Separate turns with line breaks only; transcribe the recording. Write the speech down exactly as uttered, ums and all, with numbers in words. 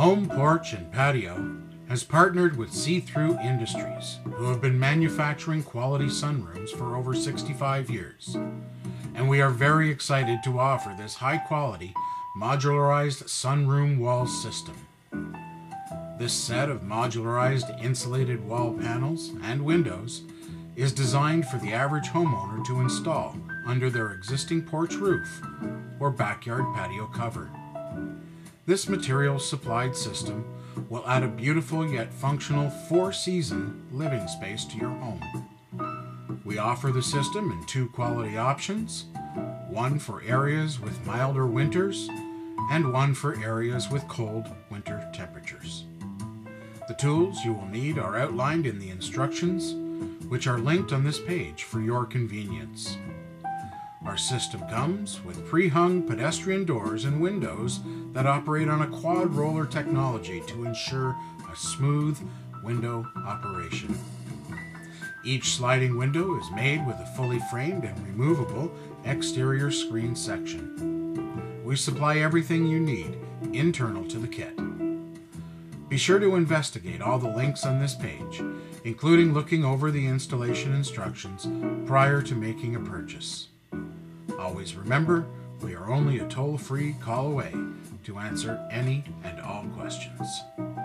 Home Porch and Patio has partnered with See-Through Industries, who have been manufacturing quality sunrooms for over sixty-five years. And we are very excited to offer this high-quality, modularized sunroom wall system. This set of modularized insulated wall panels and windows is designed for the average homeowner to install under their existing porch roof or backyard patio cover. This material supplied system will add a beautiful yet functional four-season living space to your home. We offer the system in two quality options, one for areas with milder winters and one for areas with cold winter temperatures. The tools you will need are outlined in the instructions, which are linked on this page for your convenience. Our system comes with pre-hung pedestrian doors and windows that operate on a quad roller technology to ensure a smooth window operation. Each sliding window is made with a fully framed and removable exterior screen section. We supply everything you need internal to the kit. Be sure to investigate all the links on this page, including looking over the installation instructions prior to making a purchase. Always remember, we are only a toll-free call away to answer any and all questions.